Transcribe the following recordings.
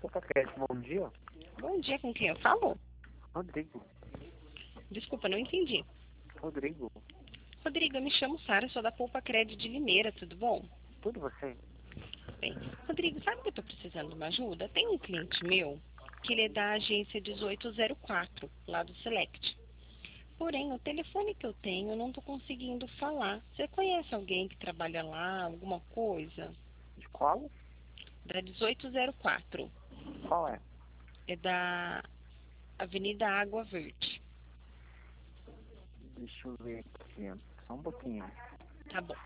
Opa, Crédito, bom dia. Bom dia, com quem eu falo? Rodrigo. Desculpa, não entendi. Rodrigo, Rodrigo, eu me chamo Sara, sou da Poupa Crédito de Limeira, tudo bom? tudo você? Bem, Rodrigo, sabe que eu estou precisando de uma ajuda? Tem um cliente meu que ele é da agência 1804, lá do Select. Porém, o telefone que eu tenho eu não estou conseguindo falar. Você conhece alguém que trabalha lá, alguma coisa? De qual? Da 1804. Qual é? É da Avenida Água Verde. Deixa eu ver aqui. Só um pouquinho. Tá bom.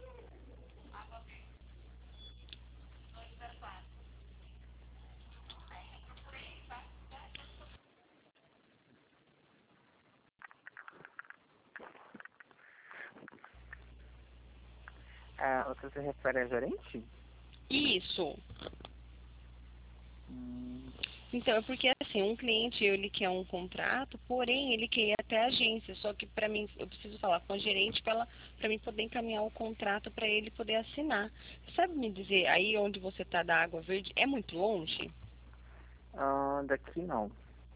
Você se refere a gerente? Isso. Hum, Então, é porque assim, um cliente, ele quer um contrato, porém ele quer ir até a agência, só que para mim, eu preciso falar com a gerente para mim poder encaminhar o contrato para ele poder assinar. Sabe me dizer, aí onde você está da Água Verde, é muito longe? daqui não.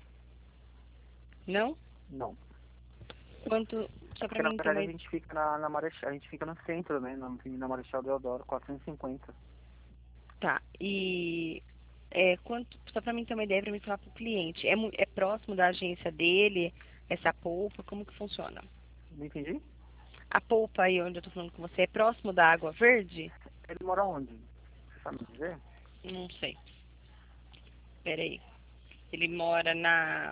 Não? Não. Quanto, É só para porque na mim ter verdade uma a gente fica na Marechal, a gente fica no centro, né? Na Marechal Deodoro, 450. tá, e quanto, só para mim ter uma ideia, para mim falar para o cliente, é próximo da agência dele, essa polpa, como que funciona? Não entendi? A polpa aí onde eu estou falando com você, é próximo da Água Verde? Ele mora onde? Você sabe me dizer? Não sei. Peraí. Ele mora na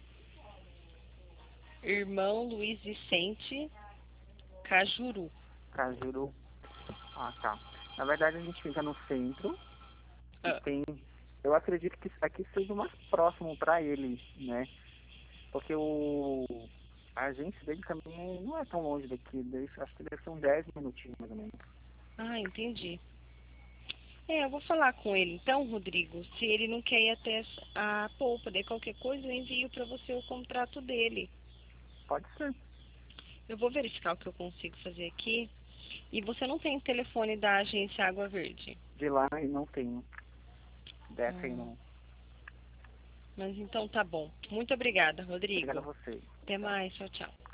Irmão Luiz Vicente, Cajuru. Cajuru. Ah, tá. Na verdade a gente fica no centro e Ah, tem. Eu acredito que aqui seja o mais próximo para ele, né? Porque a agência dele também não é tão longe daqui. Acho que deve ser uns 10 minutinhos, mais ou menos. entendi. Eu vou falar com ele então, Rodrigo. Se ele não quer ir até a polpa, de qualquer coisa, eu envio para você o contrato dele. Pode ser. Eu vou verificar o que eu consigo fazer aqui. E você não tem o telefone da agência Água Verde? De lá e não tenho. Dessa aí Hum, não. mas então tá bom. Muito obrigada, Obrigado a Rodrigo. você. Até Tchau. mais. Tchau, tchau.